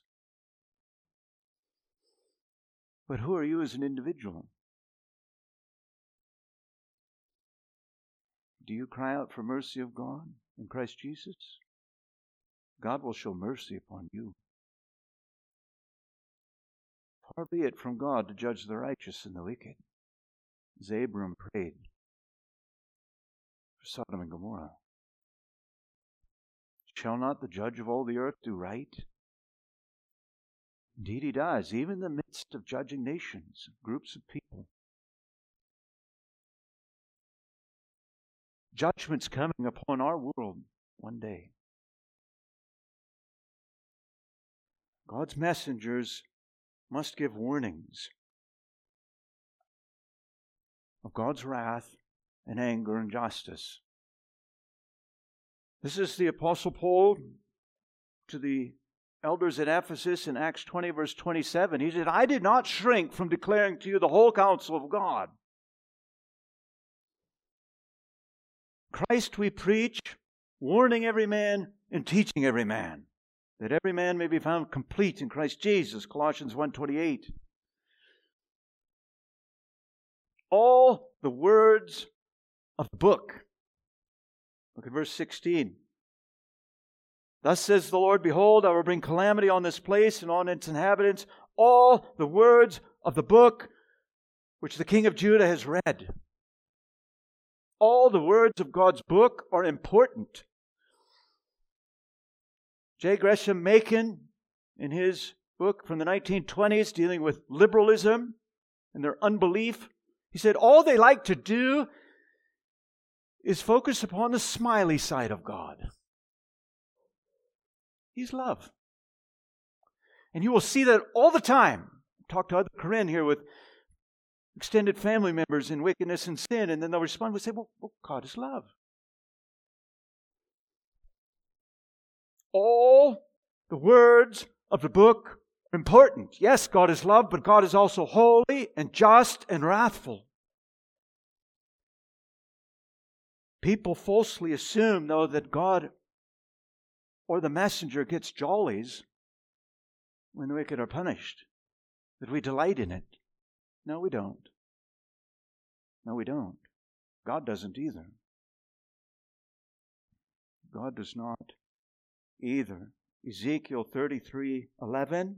But who are you as an individual? Do you cry out for mercy of God in Christ Jesus? God will show mercy upon you. Far be it from God to judge the righteous and the wicked, as Abram prayed for Sodom and Gomorrah. Shall not the judge of all the earth do right? Indeed he does, even in the midst of judging nations, groups of people. Judgment's coming upon our world one day. God's messengers must give warnings of God's wrath and anger and justice. This is the Apostle Paul to the elders at Ephesus in Acts twenty, verse twenty-seven. He said, I did not shrink from declaring to you the whole counsel of God. Christ we preach, warning every man and teaching every man, that every man may be found complete in Christ Jesus, Colossians one twenty-eight. All the words of the book. Look at verse sixteen. Thus says the Lord, behold, I will bring calamity on this place and on its inhabitants. All the words of the book which the king of Judah has read. All the words of God's book are important. J. Gresham Machen, in his book from the nineteen twenties dealing with liberalism and their unbelief, he said, all they like to do is focus upon the smiley side of God. He's love. And you will see that all the time. Talk to other Korean here with extended family members in wickedness and sin, and then they'll respond and say, well, well, God is love. All the words of the book are important. Yes, God is love, but God is also holy and just and wrathful. People falsely assume, though, that God or the messenger gets jollies when the wicked are punished, that we delight in it. No, we don't. No, we don't. God doesn't either. God does not either. Ezekiel thirty-three eleven.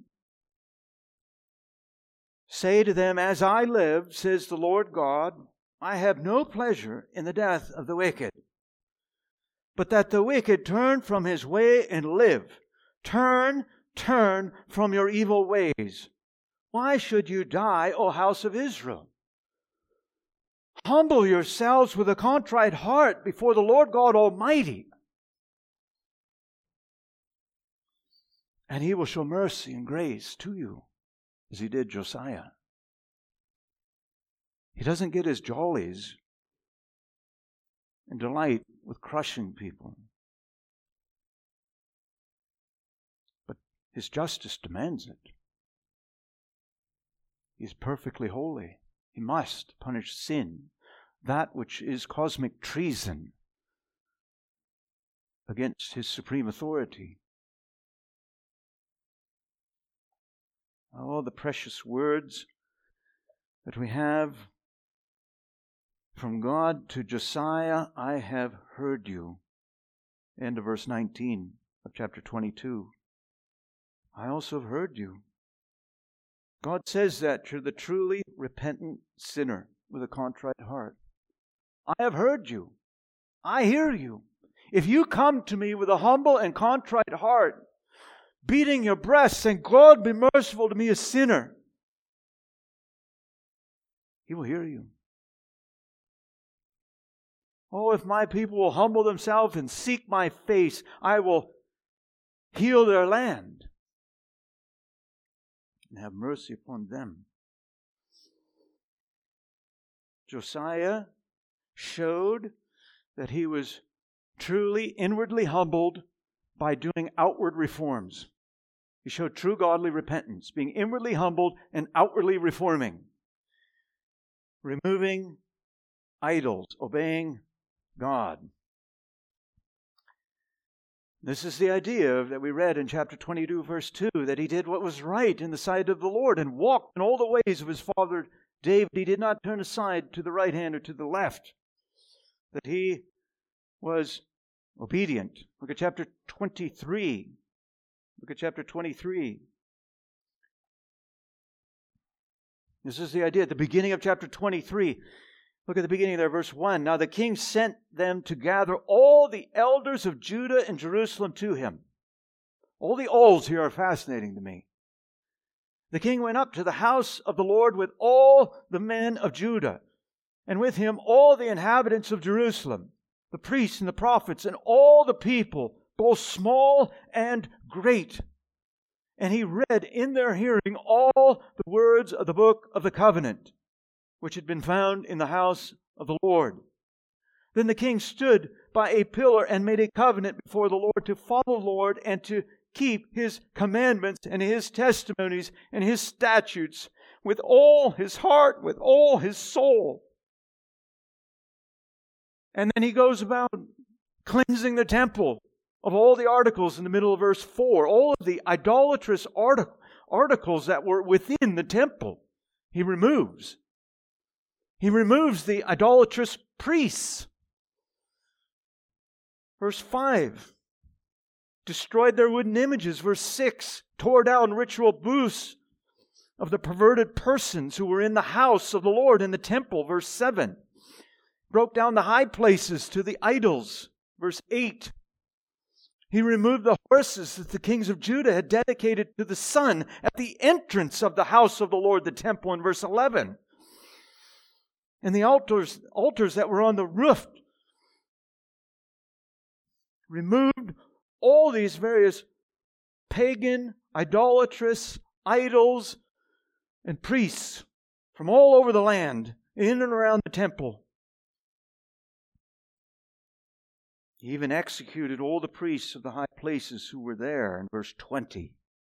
Say to them, as I live, says the Lord God, I have no pleasure in the death of the wicked, but that the wicked turn from his way and live. Turn, turn from your evil ways. Why should you die, O house of Israel? Humble yourselves with a contrite heart before the Lord God Almighty, and He will show mercy and grace to you, as He did Josiah. He doesn't get his jollies and delight with crushing people, but His justice demands it. He is perfectly holy. He must punish sin, that which is cosmic treason against his supreme authority. Oh, the precious words that we have from God to Josiah, I have heard you. End of verse nineteen of chapter twenty-two. I also have heard you. God says that to the truly repentant sinner with a contrite heart. I have heard you. I hear you. If you come to me with a humble and contrite heart, beating your breast, saying, God, be merciful to me, a sinner, He will hear you. Oh, if my people will humble themselves and seek my face, I will heal their land and have mercy upon them. Josiah showed that he was truly inwardly humbled by doing outward reforms. He showed true godly repentance, being inwardly humbled and outwardly reforming, removing idols, obeying God. This is the idea that we read in chapter twenty-two, verse two, that he did what was right in the sight of the Lord and walked in all the ways of his father David. He did not turn aside to the right hand or to the left. That he was obedient. Look at chapter twenty-three. Look at chapter twenty-three. This is the idea at the beginning of chapter twenty-three. Look at the beginning there, verse one. Now the king sent them to gather all the elders of Judah and Jerusalem to him. All the alls here are fascinating to me. The king went up to the house of the Lord with all the men of Judah, and with him all the inhabitants of Jerusalem, the priests and the prophets, and all the people, both small and great. And he read in their hearing all the words of the book of the covenant, which had been found in the house of the Lord. Then the king stood by a pillar and made a covenant before the Lord to follow the Lord and to keep His commandments and His testimonies and His statutes with all his heart, with all his soul. And then he goes about cleansing the temple of all the articles in the middle of verse four, all of the idolatrous artic- articles that were within the temple, he removes. He removes the idolatrous priests. Verse five, destroyed their wooden images. Verse six, tore down ritual booths of the perverted persons who were in the house of the Lord in the temple. Verse seven, broke down the high places to the idols. Verse eight, he removed the horses that the kings of Judah had dedicated to the sun at the entrance of the house of the Lord, the temple, in verse eleven. And the altars, altars that were on the roof, removed all these various pagan, idolatrous idols and priests from all over the land, in and around the temple. He even executed all the priests of the high places who were there in verse twenty.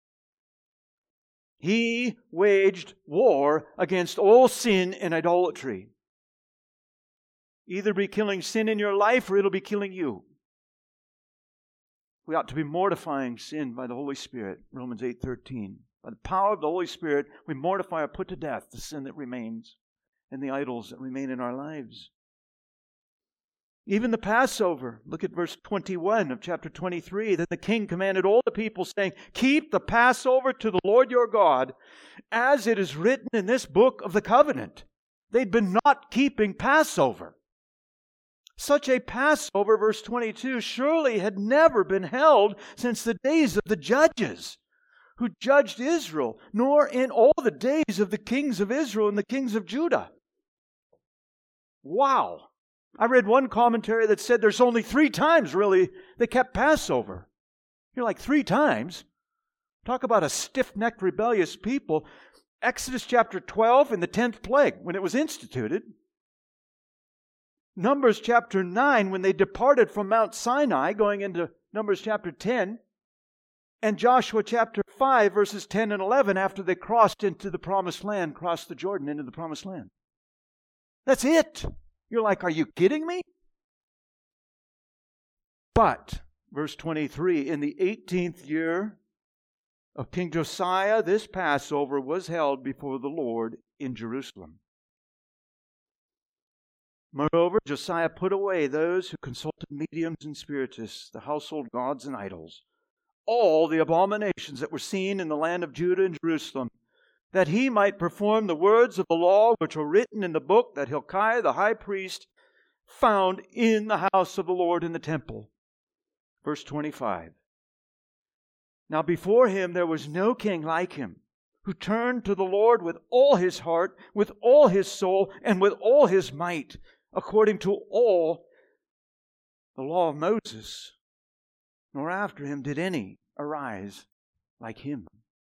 He waged war against all sin and idolatry. Either be killing sin in your life or it'll be killing you. We ought to be mortifying sin by the Holy Spirit. Romans eight thirteen. By the power of the Holy Spirit, we mortify or put to death the sin that remains and the idols that remain in our lives. Even the Passover, look at verse twenty-one of chapter twenty-three. Then the king commanded all the people, saying, keep the Passover to the Lord your God, as it is written in this book of the covenant. They'd been not keeping Passover. Such a Passover, verse twenty-two, surely had never been held since the days of the judges who judged Israel, nor in all the days of the kings of Israel and the kings of Judah. Wow. I read one commentary that said there's only three times, really, they kept Passover. You're like, three times? Talk about a stiff-necked, rebellious people. Exodus chapter twelve in the tenth plague, when it was instituted. Numbers chapter nine, when they departed from Mount Sinai, going into Numbers chapter ten. And Joshua chapter five, verses ten and eleven, after they crossed into the promised land, crossed the Jordan into the promised land. That's it. You're like, are you kidding me? But, verse twenty-three, in the eighteenth year of King Josiah, this Passover was held before the Lord in Jerusalem. Moreover, Josiah put away those who consulted mediums and spiritists, the household gods and idols, all the abominations that were seen in the land of Judah and Jerusalem, that he might perform the words of the law which were written in the book that Hilkiah the high priest found in the house of the Lord in the temple. Verse twenty-five. Now before him there was no king like him, who turned to the Lord with all his heart, with all his soul, and with all his might, according to all the law of Moses. Nor after him did any arise like him.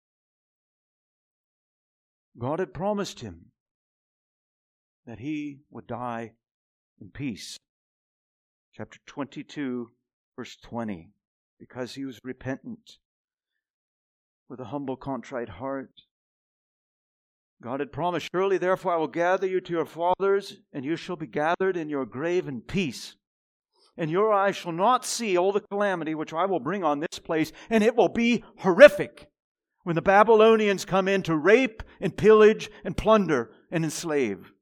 God had promised him that he would die in peace. Chapter twenty-two, verse twenty. Because he was repentant with a humble, contrite heart. God had promised, surely therefore I will gather you to your fathers, and you shall be gathered in your grave in peace. And your eyes shall not see all the calamity which I will bring on this place, and it will be horrific when the Babylonians come in to rape and pillage and plunder and enslave.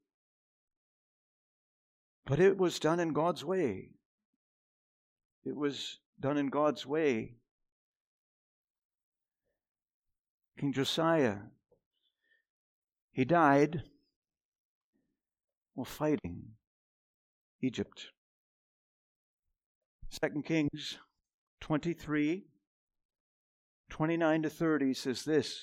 But it was done in God's way. It was done in God's way. King Josiah, he died while fighting Egypt. Second Kings twenty-three, twenty-nine to thirty says this.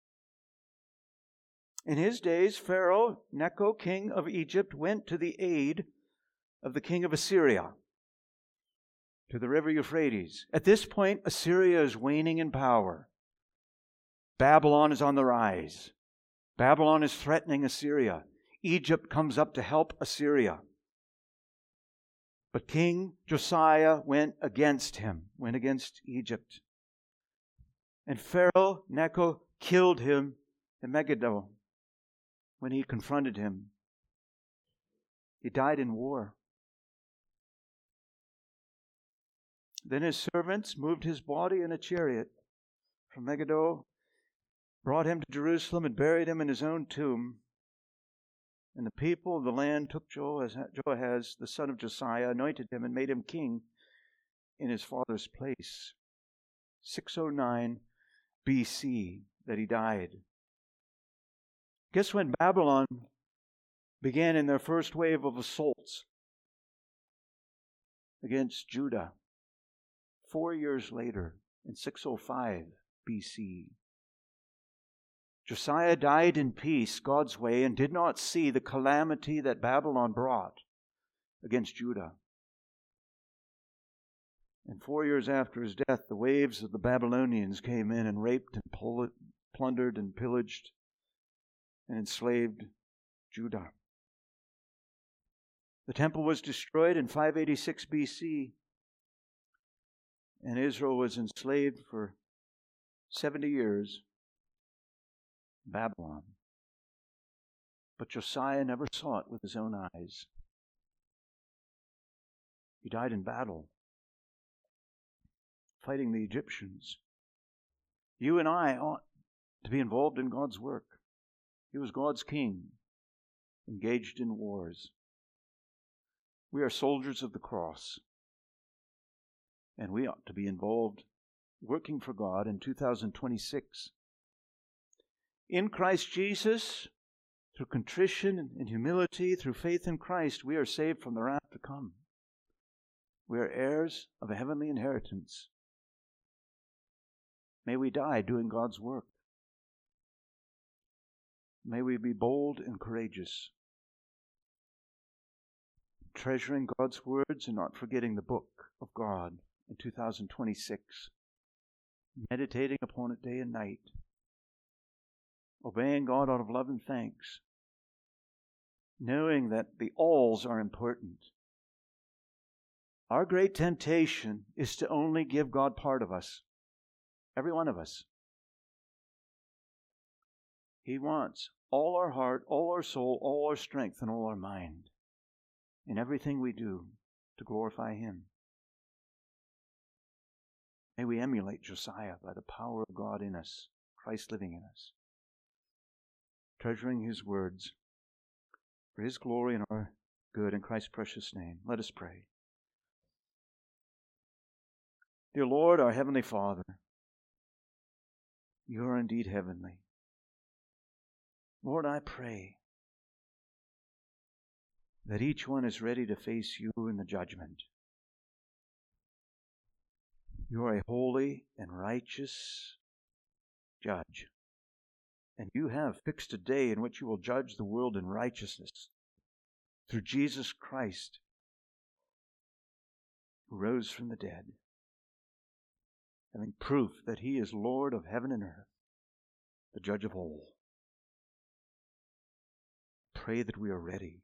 In his days, Pharaoh Necho, king of Egypt, went to the aid of the king of Assyria to the river Euphrates. At this point, Assyria is waning in power. Babylon is on the rise. Babylon is threatening Assyria. Egypt comes up to help Assyria. But King Josiah went against him, went against Egypt. And Pharaoh Necho killed him in Megiddo when he confronted him. He died in war. Then his servants moved his body in a chariot from Megiddo, brought him to Jerusalem, and buried him in his own tomb. And the people of the land took Joahaz, the son of Josiah, anointed him, and made him king in his father's place. six oh nine B C that he died. Guess when Babylon began in their first wave of assaults against Judah? Four years later, in six oh five B C. Josiah died in peace, God's way, and did not see the calamity that Babylon brought against Judah. And four years after his death, the waves of the Babylonians came in and raped and plundered and pillaged and enslaved Judah. The temple was destroyed in five eighty-six B C, and Israel was enslaved for seventy years. Babylon. But Josiah never saw it with his own eyes. He died in battle, fighting the Egyptians. You and I ought to be involved in God's work. He was God's king, engaged in wars. We are soldiers of the cross, and we ought to be involved working for God in two thousand twenty-six. In Christ Jesus, through contrition and humility, through faith in Christ, we are saved from the wrath to come. We are heirs of a heavenly inheritance. May we die doing God's work. May we be bold and courageous, treasuring God's words and not forgetting the book of God in two thousand twenty-six, meditating upon it day and night, obeying God out of love and thanks, knowing that the alls are important. Our great temptation is to only give God part of us. every one of us. He wants all our heart, all our soul, all our strength, and all our mind in everything we do to glorify Him. May we emulate Josiah by the power of God in us, Christ living in us, treasuring His words for His glory and our good in Christ's precious name. Let us pray. Dear Lord, our Heavenly Father, You are indeed heavenly. Lord, I pray that each one is ready to face You in the judgment. You are a holy and righteous judge, and You have fixed a day in which You will judge the world in righteousness through Jesus Christ, who rose from the dead, having proof that He is Lord of heaven and earth, the judge of all. Pray that we are ready,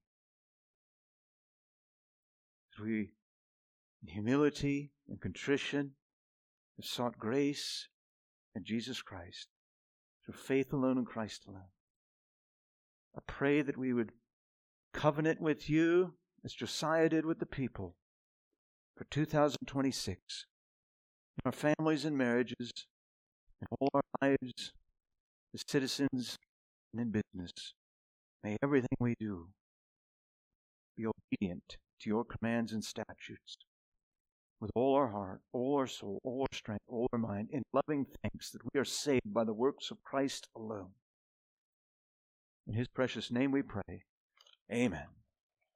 that we, in humility and contrition, have sought grace in Jesus Christ, through faith alone in Christ alone. I pray that we would covenant with You as Josiah did with the people for two thousand twenty-six, in our families and marriages, in all our lives as citizens and in business. May everything we do be obedient to Your commands and statutes with all our heart, all our soul, all our strength, all our mind, in loving thanks that we are saved by the works of Christ alone. In His precious name we pray. Amen.